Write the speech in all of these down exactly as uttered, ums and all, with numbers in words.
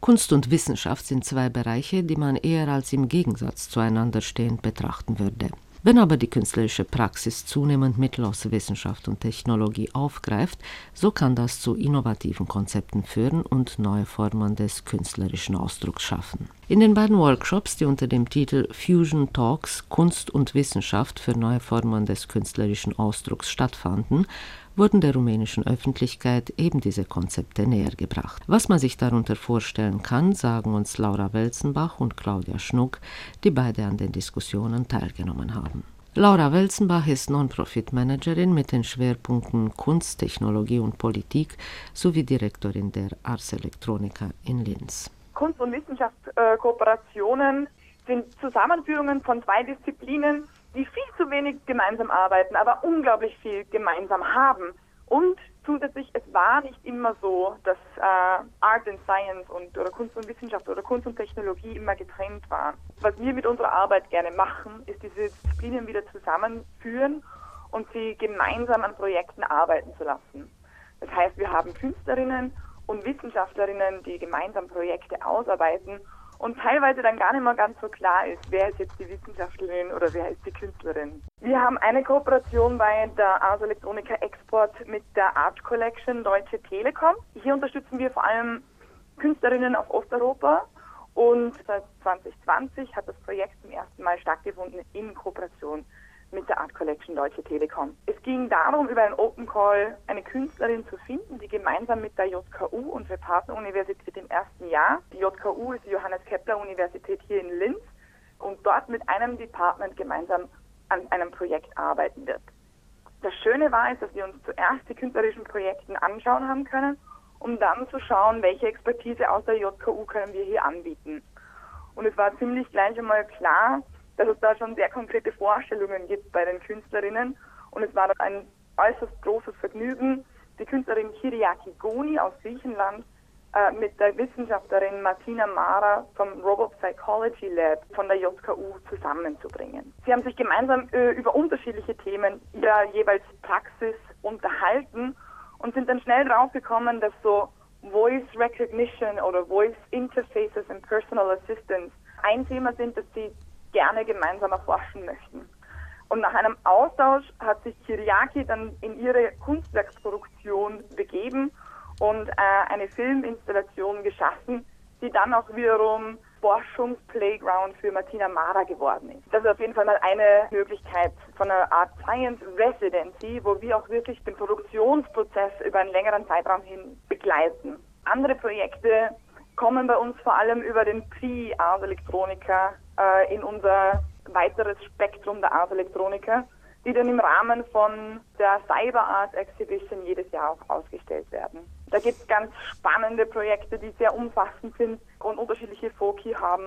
Kunst und Wissenschaft sind zwei Bereiche, die man eher als im Gegensatz zueinander stehend betrachten würde. Wenn aber die künstlerische Praxis zunehmend Mittel aus Wissenschaft und Technologie aufgreift, so kann das zu innovativen Konzepten führen und neue Formen des künstlerischen Ausdrucks schaffen. In den beiden Workshops, die unter dem Titel Fusion Talks Kunst und Wissenschaft für neue Formen des künstlerischen Ausdrucks stattfanden, wurden der rumänischen Öffentlichkeit eben diese Konzepte nähergebracht. Was man sich darunter vorstellen kann, sagen uns Laura Welzenbach und Claudia Schnuck, die beide an den Diskussionen teilgenommen haben. Laura Welzenbach ist Non-Profit-Managerin mit den Schwerpunkten Kunst, Technologie und Politik sowie Direktorin der Ars Electronica in Linz. Kunst- und Wissenschaftskooperationen sind Zusammenführungen von zwei Disziplinen, die viel zu wenig gemeinsam arbeiten, aber unglaublich viel gemeinsam haben. Und zusätzlich, es war nicht immer so, dass äh, Art and Science und oder Kunst und Wissenschaft oder Kunst und Technologie immer getrennt waren. Was wir mit unserer Arbeit gerne machen, ist diese Disziplinen wieder zusammenführen und sie gemeinsam an Projekten arbeiten zu lassen. Das heißt, wir haben Künstlerinnen und Wissenschaftlerinnen, die gemeinsam Projekte ausarbeiten und teilweise dann gar nicht mehr ganz so klar ist, wer ist jetzt die Wissenschaftlerin oder wer ist die Künstlerin. Wir haben eine Kooperation bei der Ars Electronica Export mit der Art Collection Deutsche Telekom. Hier unterstützen wir vor allem Künstlerinnen aus Osteuropa und seit zwanzig zwanzig hat das Projekt zum ersten Mal stattgefunden in Kooperation mit der Art Collection Deutsche Telekom. Es ging darum, über einen Open Call eine Künstlerin zu finden, die gemeinsam mit der J K U, unsere Partneruniversität im ersten Jahr, die J K U ist die Johannes Kepler Universität hier in Linz, und dort mit einem Department gemeinsam an einem Projekt arbeiten wird. Das Schöne war, ist, dass wir uns zuerst die künstlerischen Projekte anschauen haben können, um dann zu schauen, welche Expertise aus der J K U können wir hier anbieten. Und es war ziemlich gleich einmal klar, dass es da schon sehr konkrete Vorstellungen gibt bei den Künstlerinnen. Und es war ein äußerst großes Vergnügen, die Künstlerin Kyriaki Goni aus Griechenland äh, mit der Wissenschaftlerin Martina Mara vom Robot Psychology Lab von der J K U zusammenzubringen. Sie haben sich gemeinsam äh, über unterschiedliche Themen ihrer jeweils Praxis unterhalten und sind dann schnell draufgekommen, dass so Voice Recognition oder Voice Interfaces and Personal Assistance ein Thema sind, das sie gerne gemeinsam erforschen möchten. Und nach einem Austausch hat sich Kyriaki dann in ihre Kunstwerksproduktion begeben und äh, eine Filminstallation geschaffen, die dann auch wiederum Forschungsplayground für Martina Mara geworden ist. Das ist auf jeden Fall mal eine Möglichkeit von einer Art Science Residency, wo wir auch wirklich den Produktionsprozess über einen längeren Zeitraum hin begleiten. Andere Projekte kommen bei uns vor allem über den Prix Ars Electronica äh, in unser weiteres Spektrum der Ars Electronica, die dann im Rahmen von der Cyber Art Exhibition jedes Jahr auch ausgestellt werden. Da gibt es ganz spannende Projekte, die sehr umfassend sind und unterschiedliche Foci haben.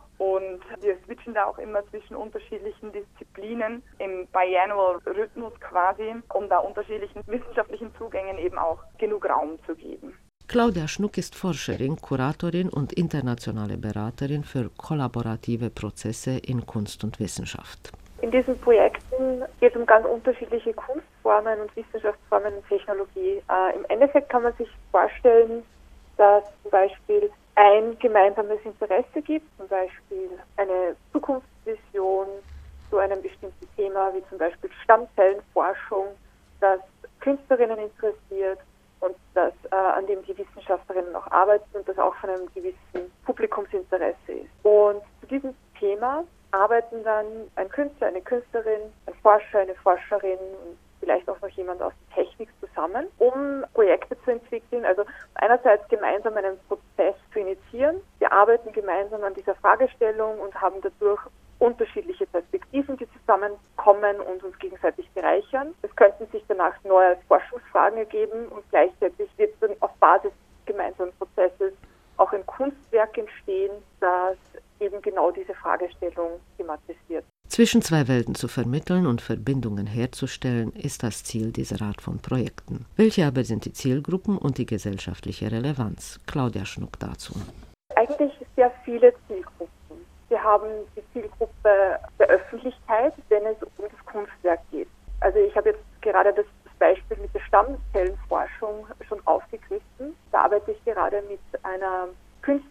Und wir switchen da auch immer zwischen unterschiedlichen Disziplinen im Biannual-Rhythmus quasi, um da unterschiedlichen wissenschaftlichen Zugängen eben auch genug Raum zu geben. Claudia Schnuck ist Forscherin, Kuratorin und internationale Beraterin für kollaborative Prozesse in Kunst und Wissenschaft. In diesen Projekten geht es um ganz unterschiedliche Kunstformen und Wissenschaftsformen und Technologie. Äh, Im Endeffekt kann man sich vorstellen, dass zum Beispiel ein gemeinsames Interesse gibt, zum Beispiel eine Zukunftsvision zu einem bestimmten Thema, wie zum Beispiel Stammzellenforschung, das Künstlerinnen interessiert und das, äh, an dem die Wissenschaftlerinnen auch arbeiten und das auch von einem gewissen Publikumsinteresse ist. Und zu diesem Thema arbeiten dann ein Künstler, eine Künstlerin, ein Forscher, eine Forscherin und vielleicht auch noch jemand aus der Technik zusammen, um Projekte zu entwickeln. Also einerseits gemeinsam einen Prozess zu initiieren. Wir arbeiten gemeinsam an dieser Fragestellung und haben dadurch unterschiedliche Perspektiven, die zusammenkommen und uns gegenseitig bereichern. Es könnten sich danach neue Forschungsfragen ergeben und gleichzeitig wird dann auf Basis des gemeinsamen Prozesses auch ein Kunstwerk entstehen, das eben genau diese Fragestellung thematisiert. Zwischen zwei Welten zu vermitteln und Verbindungen herzustellen, ist das Ziel dieser Art von Projekten. Welche aber sind die Zielgruppen und die gesellschaftliche Relevanz? Claudia Schnuck dazu. Eigentlich sehr viele Zielgruppen. Wir haben die Zielgruppe der Öffentlichkeit, wenn es um das Kunstwerk geht. Also ich habe jetzt gerade das Beispiel mit der Stammzellenforschung schon aufgegriffen. Da arbeite ich gerade mit einer Künstlerin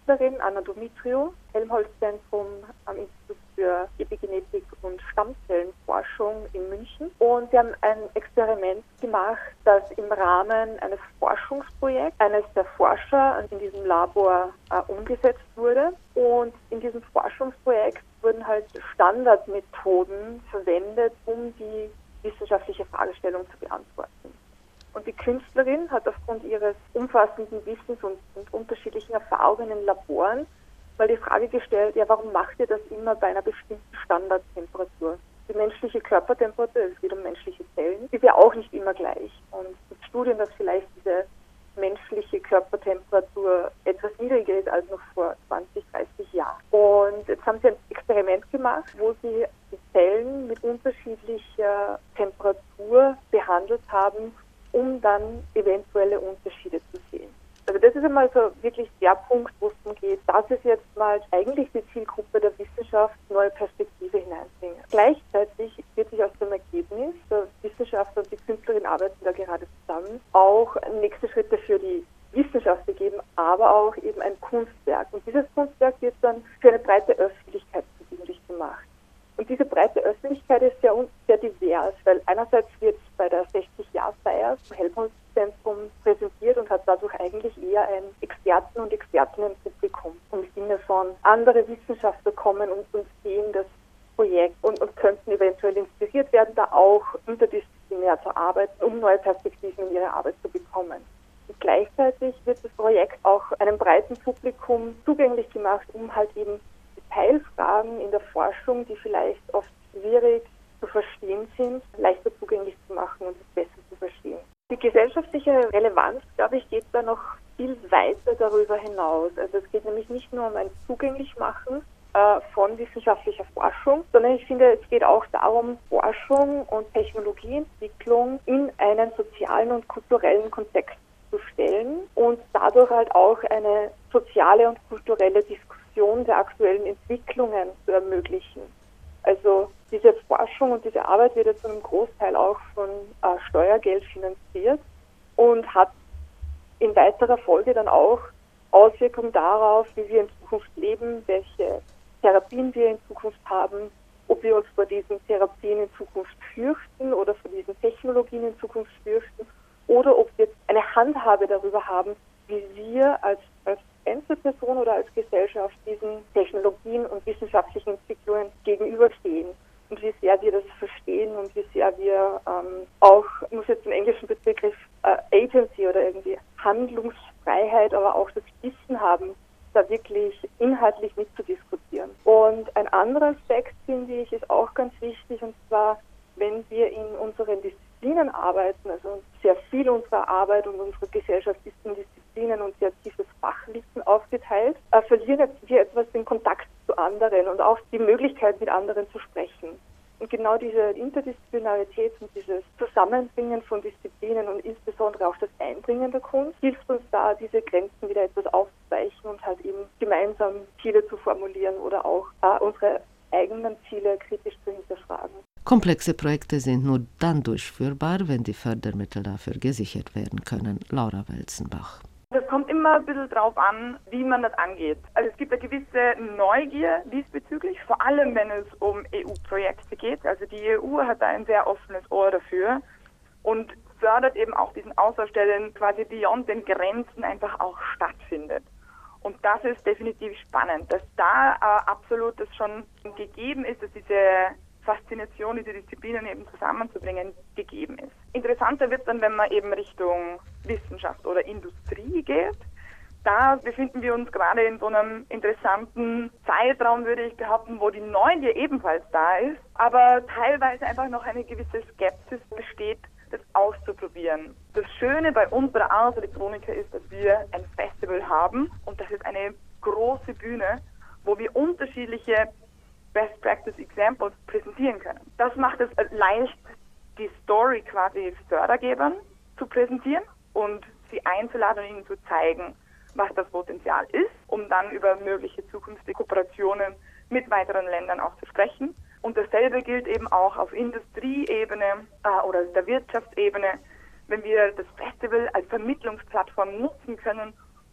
Künstlerin Anna Dumitriou, Helmholtz-Zentrum am Institut für Epigenetik und Stammzellenforschung in München. Und sie haben ein Experiment gemacht, das im Rahmen eines Forschungsprojekts eines der Forscher in diesem Labor äh, umgesetzt wurde. Und in diesem Forschungsprojekt wurden halt Standardmethoden verwendet, um die wissenschaftliche Fragestellung zu beantworten. Und die Künstlerin hat aufgrund ihres umfassenden Wissens und, und unterschiedlichen Erfahrungen in Laboren mal die Frage gestellt, ja, warum macht ihr das immer bei einer bestimmten Standardtemperatur? Die menschliche Körpertemperatur, es geht um menschliche Zellen, ist ja auch nicht immer gleich. Und es gibt Studien, dass vielleicht diese menschliche Körpertemperatur etwas niedriger ist als noch vor zwanzig, dreißig Jahren. Und jetzt haben sie ein Experiment gemacht, wo sie die Zellen mit unterschiedlicher Temperatur behandelt haben, um dann eventuelle Unterschiede zu sehen. Also das ist einmal so wirklich der Punkt, wo es darum geht, dass es jetzt mal eigentlich die Zielgruppe der Wissenschaft neue Perspektive hineinbringt. Gleichzeitig wird sich aus dem Ergebnis, der Wissenschaftler und die Künstlerin arbeiten da gerade zusammen, auch nächste Schritte für die Wissenschaft gegeben, aber auch eben ein Kunstwerk. Und dieses Kunstwerk wird dann für eine breite Öffentlichkeit zugänglich gemacht. Und diese breite Öffentlichkeit ist sehr, sehr divers, weil einerseits wird es bei der sechzig-Jahr-Feier vom Helmholtz-Zentrum präsentiert und hat dadurch eigentlich eher ein Experten- und Expertinnenpublikum. Im Sinne von, andere Wissenschaftler kommen und, und sehen das Projekt und, und könnten eventuell inspiriert werden, da auch interdisziplinär zu arbeiten, um neue Perspektiven in ihre Arbeit zu bekommen. Und gleichzeitig wird das Projekt auch einem breiten Publikum zugänglich gemacht, um halt eben Teilfragen in der Forschung, die vielleicht oft schwierig zu verstehen sind, leichter zugänglich zu machen und es besser zu verstehen. Die gesellschaftliche Relevanz, glaube ich, geht da noch viel weiter darüber hinaus. Also es geht nämlich nicht nur um ein Zugänglichmachen äh, von wissenschaftlicher Forschung, sondern ich finde, es geht auch darum, Forschung und Technologieentwicklung in einen sozialen und kulturellen Kontext zu stellen und dadurch halt auch eine soziale und kulturelle Diskussion der aktuellen Entwicklungen zu ermöglichen. Also diese Forschung und diese Arbeit wird ja zu einem Großteil auch von äh, Steuergeld finanziert und hat in weiterer Folge dann auch Auswirkungen darauf, wie wir in Zukunft leben, welche Therapien wir in Zukunft haben, ob wir uns vor diesen Therapien in Zukunft fürchten oder vor diesen Technologien in Zukunft fürchten oder ob wir eine Handhabe darüber haben, wie wir als, als Einzelperson oder als Gesellschaft diesen Technologien und wissenschaftlichen Entwicklungen gegenüberstehen und wie sehr wir das verstehen und wie sehr wir ähm, auch, ich muss jetzt den englischen Begriff äh, Agency oder irgendwie Handlungsfreiheit, aber auch das Wissen haben, da wirklich inhaltlich mitzudiskutieren. Und ein anderer Aspekt, finde ich, ist auch ganz wichtig, und zwar, wenn wir in unseren Disziplinen arbeiten, also sehr viel unserer Arbeit und unserer Gesellschaft ist in Disziplinen und sehr tiefes Fachwissen aufgeteilt, äh, verlieren wir etwas den Kontakt zu anderen und auch die Möglichkeit, mit anderen zu sprechen. Und genau diese Interdisziplinarität und dieses Zusammenbringen von Disziplinen und insbesondere auch das Einbringen der Kunst hilft uns da, diese Grenzen wieder etwas aufzuweichen und halt eben gemeinsam Ziele zu formulieren oder auch äh, unsere eigenen Ziele kritisch zu hinterfragen. Komplexe Projekte sind nur dann durchführbar, wenn die Fördermittel dafür gesichert werden können. Laura Welzenbach. Das kommt immer ein bisschen drauf an, wie man das angeht. Also es gibt eine gewisse Neugier diesbezüglich, vor allem wenn es um E U-Projekte geht. Also die E U hat da ein sehr offenes Ohr dafür und fördert eben auch diesen Austausch, der dann quasi beyond den Grenzen einfach auch stattfindet. Und das ist definitiv spannend, dass da äh, absolut das schon gegeben ist, dass diese Faszination, diese Disziplinen eben zusammenzubringen, gegeben ist. Interessanter wird es dann, wenn man eben Richtung Wissenschaft oder Industrie geht. Da befinden wir uns gerade in so einem interessanten Zeitraum, würde ich behaupten, wo die Neugier ebenfalls da ist, aber teilweise einfach noch eine gewisse Skepsis besteht, das auszuprobieren. Das Schöne bei unserer Ars Electronica ist, dass wir ein Festival haben und das ist eine große Bühne, wo wir unterschiedliche Best Practice Examples präsentieren können. Das macht es leicht, die Story quasi Fördergebern zu präsentieren und sie einzuladen und ihnen zu zeigen, was das Potenzial ist, um dann über mögliche zukünftige Kooperationen mit weiteren Ländern auch zu sprechen. Und dasselbe gilt eben auch auf Industrieebene äh, oder der Wirtschaftsebene, wenn wir das Festival als Vermittlungsplattform nutzen können,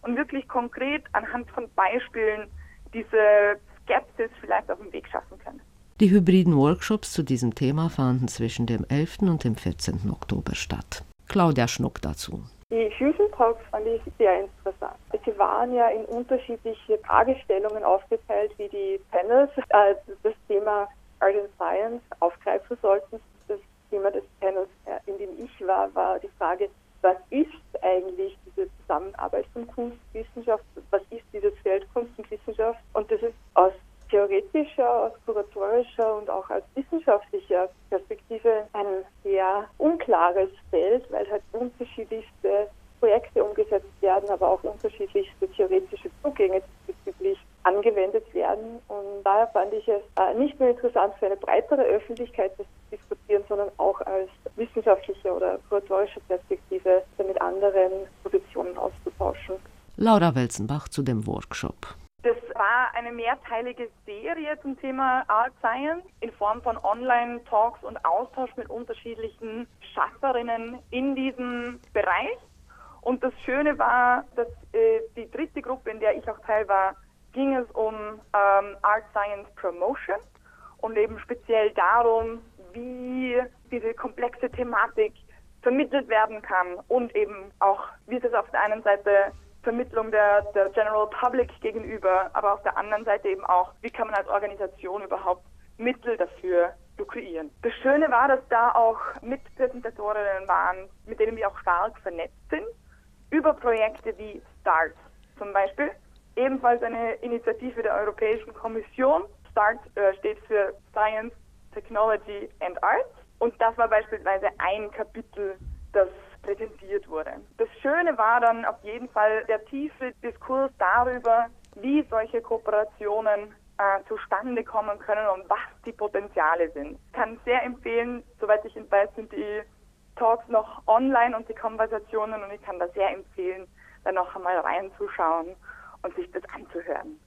und wirklich konkret anhand von Beispielen diese Skepsis vielleicht auf den Weg schaffen können. Die hybriden Workshops zu diesem Thema fanden zwischen dem elften und dem vierzehnten Oktober statt. Claudia Schnuck dazu. Die Fusion Talks fand ich sehr interessant. Sie waren ja in unterschiedliche Fragestellungen aufgeteilt, wie die Panels äh, das Thema Art and Science aufgreifen sollten. Das Thema des Panels, in dem ich war, war die Frage, was ist eigentlich diese Zusammenarbeit von Kunstwissenschaft, was ist dieses Feld Kunst und Wissenschaft? Und das ist aus theoretischer, aus kuratorischer und auch aus wissenschaftlicher Perspektive ein sehr unklares Feld, weil halt unterschiedlichste Projekte umgesetzt werden, aber auch unterschiedlichste theoretische Zugänge diesbezüglich angewendet werden. Und daher fand ich es äh, nicht nur interessant für eine breitere Öffentlichkeit, das zu diskutieren, sondern auch als wissenschaftliche oder kuratorische Perspektive mit anderen Positionen auszutauschen. Laura Welzenbach zu dem Workshop. Das war eine mehrteilige Serie zum Thema Art Science in Form von Online-Talks und Austausch mit unterschiedlichen Schafferinnen in diesem Bereich. Und das Schöne war, dass äh, die dritte Gruppe, in der ich auch Teil war, ging es um ähm, Art Science Promotion und eben speziell darum, wie diese komplexe Thematik vermittelt werden kann und eben auch, wie es auf der einen Seite Vermittlung der, der General Public gegenüber, aber auf der anderen Seite eben auch, wie kann man als Organisation überhaupt Mittel dafür kreieren. Das Schöne war, dass da auch Mitpräsentatorinnen waren, mit denen wir auch stark vernetzt sind, über Projekte wie START zum Beispiel, ebenfalls eine Initiative der Europäischen Kommission. START äh, steht für Science, Technology and Arts und das war beispielsweise ein Kapitel, das präsentiert wurde. Das Schöne war dann auf jeden Fall der tiefe Diskurs darüber, wie solche Kooperationen äh, zustande kommen können und was die Potenziale sind. Ich kann sehr empfehlen, soweit ich weiß, sind die Talks noch online und die Konversationen und ich kann da sehr empfehlen, da noch einmal reinzuschauen und sich das anzuhören.